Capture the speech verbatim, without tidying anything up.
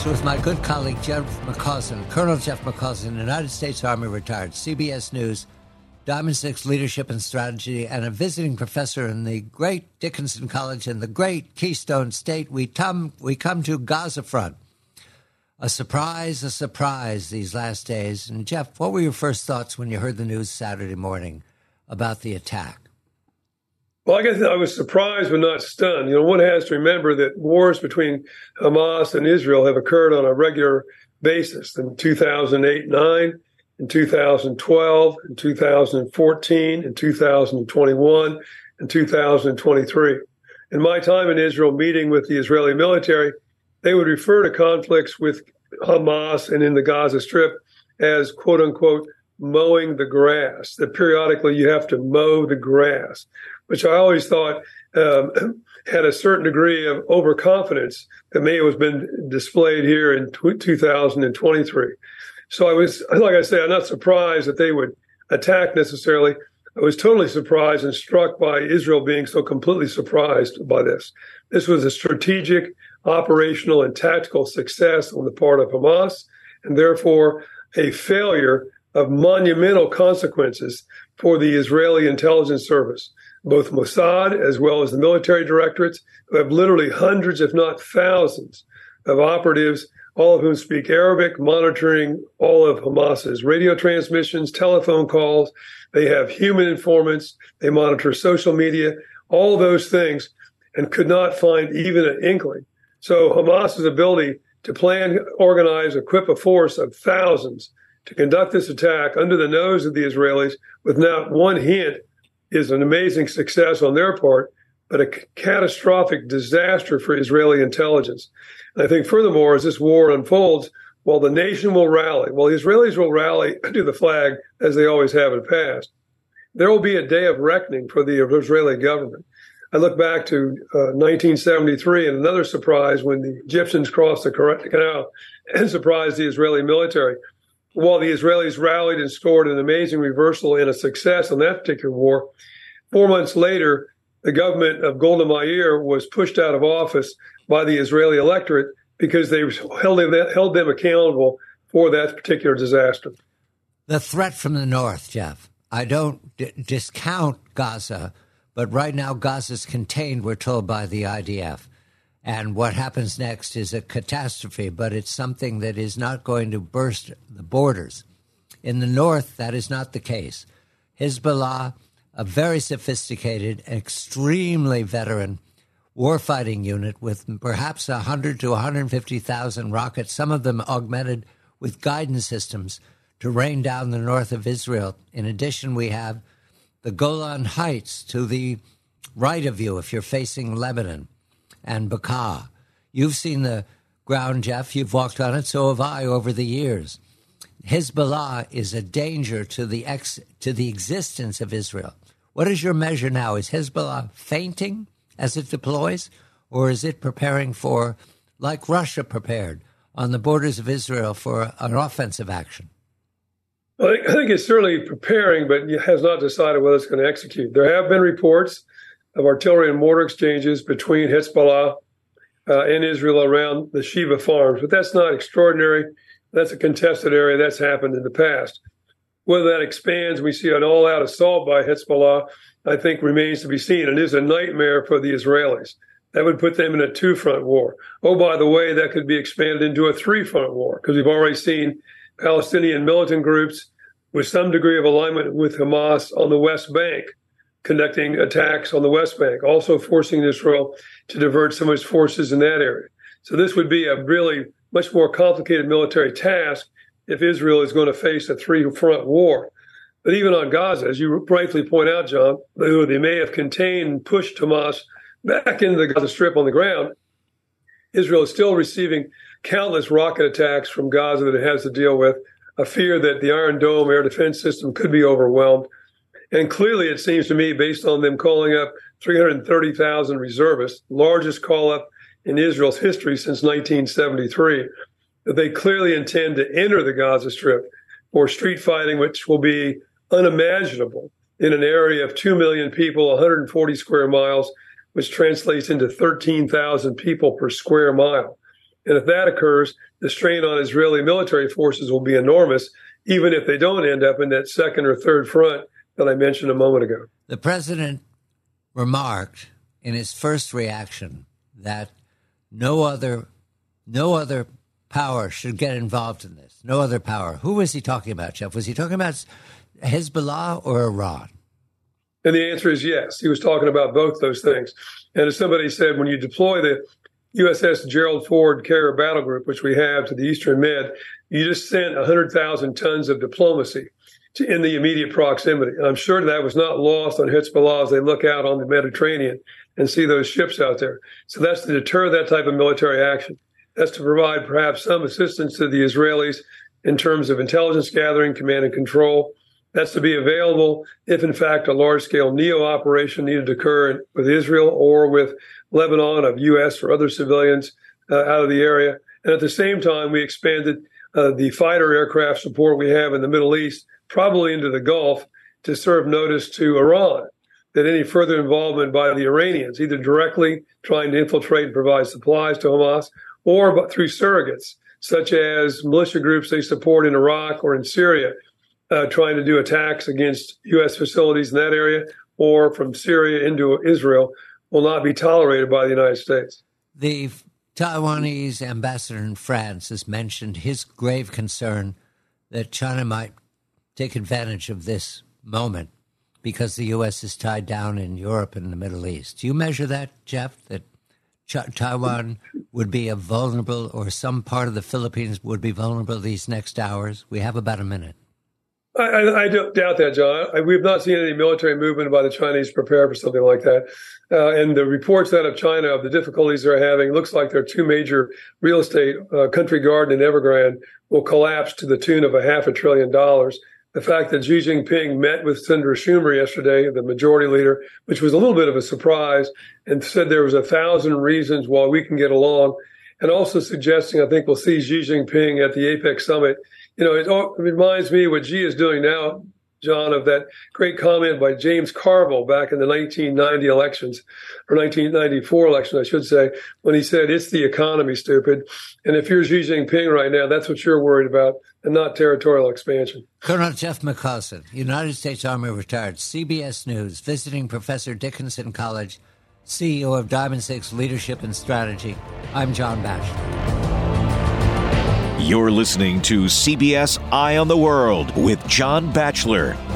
West with my good colleague Jeff McCausland, Colonel Jeff McCausland, United States Army retired, C B S News, Diamond Six Leadership and Strategy, and a visiting professor in the great Dickinson College in the great Keystone State. We come, we come to Gaza front. A surprise, a surprise these last days. And Jeff, what were your first thoughts when you heard the news Saturday morning about the attack? Well, I guess I was surprised but not stunned. You know, one has to remember that wars between Hamas and Israel have occurred on a regular basis in two thousand eight nine, in two thousand twelve, in two thousand fourteen, in two thousand twenty-one, and two thousand twenty-three. In my time in Israel meeting with the Israeli military, they would refer to conflicts with Hamas and in the Gaza Strip as, quote unquote, mowing the grass, that periodically you have to mow the grass, which I always thought um, had a certain degree of overconfidence that may have been displayed here in two thousand twenty-three. So I was, like I say, I'm not surprised that they would attack necessarily. I was totally surprised and struck by Israel being so completely surprised by this. This was a strategic, operational, and tactical success on the part of Hamas, and therefore a failure of monumental consequences for the Israeli intelligence service, both Mossad as well as the military directorates, who have literally hundreds, if not thousands, of operatives, all of whom speak Arabic, monitoring all of Hamas's radio transmissions, telephone calls. They have human informants. They monitor social media, all those things, and could not find even an inkling. So Hamas's ability to plan, organize, equip a force of thousands to conduct this attack under the nose of the Israelis with not one hint is an amazing success on their part, but a c- catastrophic disaster for Israeli intelligence. And I think furthermore, as this war unfolds, while the nation will rally, while the Israelis will rally to the flag, as they always have in the past, there will be a day of reckoning for the Israeli government. I look back to uh, nineteen seventy-three and another surprise when the Egyptians crossed the canal and surprised the Israeli military. While the Israelis rallied and scored an amazing reversal and a success in that particular war, four months later, the government of Golda Meir was pushed out of office by the Israeli electorate because they held them, held them accountable for that particular disaster. The threat from the north, Jeff. I don't d- discount Gaza, but right now Gaza's contained, we're told, by the I D F. And what happens next is a catastrophe, but it's something that is not going to burst the borders. In the north, that is not the case. Hezbollah, a very sophisticated, extremely veteran warfighting unit with perhaps one hundred to one hundred fifty thousand rockets, some of them augmented with guidance systems to rain down the north of Israel. In addition, we have the Golan Heights to the right of you if you're facing Lebanon, and Bekaa. You've seen the ground, Jeff. You've walked on it. So have I over the years. Hezbollah is a danger to the ex, to the existence of Israel. What is your measure now? Is Hezbollah fainting as it deploys, or is it preparing for, like Russia prepared on the borders of Israel, for an offensive action? Well, I think it's certainly preparing, but it has not decided whether it's going to execute. There have been reports of artillery and mortar exchanges between Hezbollah uh, and Israel around the Sheba farms. But that's not extraordinary. That's a contested area. That's happened in the past. Whether that expands, we see an all-out assault by Hezbollah, I think remains to be seen. It is a nightmare for the Israelis. That would put them in a two-front war. Oh, by the way, that could be expanded into a three-front war, because we've already seen Palestinian militant groups with some degree of alignment with Hamas on the West Bank conducting attacks on the West Bank, also forcing Israel to divert some of its forces in that area. So this would be a really much more complicated military task if Israel is going to face a three-front war. But even on Gaza, as you rightfully point out, John, though they may have contained and pushed Hamas back into the Gaza Strip on the ground, Israel is still receiving countless rocket attacks from Gaza that it has to deal with, a fear that the Iron Dome air defense system could be overwhelmed. And clearly, it seems to me, based on them calling up three hundred thirty thousand reservists, largest call-up in Israel's history since nineteen seventy-three, that they clearly intend to enter the Gaza Strip for street fighting, which will be unimaginable in an area of two million people, one hundred forty square miles, which translates into thirteen thousand people per square mile. And if that occurs, the strain on Israeli military forces will be enormous, even if they don't end up in that second or third front that I mentioned a moment ago. The president remarked in his first reaction that no other, no other power should get involved in this. No other power. Who was he talking about, Jeff? Was he talking about Hezbollah or Iran? And the answer is yes. He was talking about both those things. And as somebody said, when you deploy the U S S Gerald Ford Carrier Battle Group, which we have to the Eastern Med, you just sent one hundred thousand tons of diplomacy to, in the immediate proximity. And I'm sure that was not lost on Hezbollah as they look out on the Mediterranean and see those ships out there. So that's to deter that type of military action. That's to provide perhaps some assistance to the Israelis in terms of intelligence gathering, command and control. That's to be available if, in fact, a large-scale NEO operation needed to occur with Israel or with Lebanon of U S or other civilians uh, out of the area. And at the same time, we expanded uh, the fighter aircraft support we have in the Middle East, probably into the Gulf, to serve notice to Iran that any further involvement by the Iranians, either directly trying to infiltrate and provide supplies to Hamas or through surrogates, such as militia groups they support in Iraq or in Syria, Uh, trying to do attacks against U S facilities in that area or from Syria into Israel, will not be tolerated by the United States. The Taiwanese ambassador in France has mentioned his grave concern that China might take advantage of this moment because the U S is tied down in Europe and the Middle East. Do you measure that, Jeff, that Ch- Taiwan would be a vulnerable, or some part of the Philippines would be vulnerable these next hours? We have about a minute. I, I, I don't doubt that, John. I, we've not seen any military movement by the Chinese prepare for something like that. Uh, and the reports out of China of the difficulties they're having, looks like their two major real estate, uh, Country Garden and Evergrande, will collapse to the tune of a half a trillion dollars. The fact that Xi Jinping met with Senator Schumer yesterday, the majority leader, which was a little bit of a surprise, and said there was a thousand reasons why we can get along, and also suggesting, I think we'll see Xi Jinping at the APEC summit. You know, it, it reminds me what Xi is doing now, John, of that great comment by James Carville back in the nineteen ninety elections, or nineteen ninety-four election, I should say, when he said, "It's the economy, stupid." And if you're Xi Jinping right now, that's what you're worried about, and not territorial expansion. Colonel Jeff McCausland, United States Army retired, C B S News, visiting professor Dickinson College, C E O of Diamond Six Leadership and Strategy. I'm John Batchelor. You're listening to C B S Eye on the World with John Batchelor.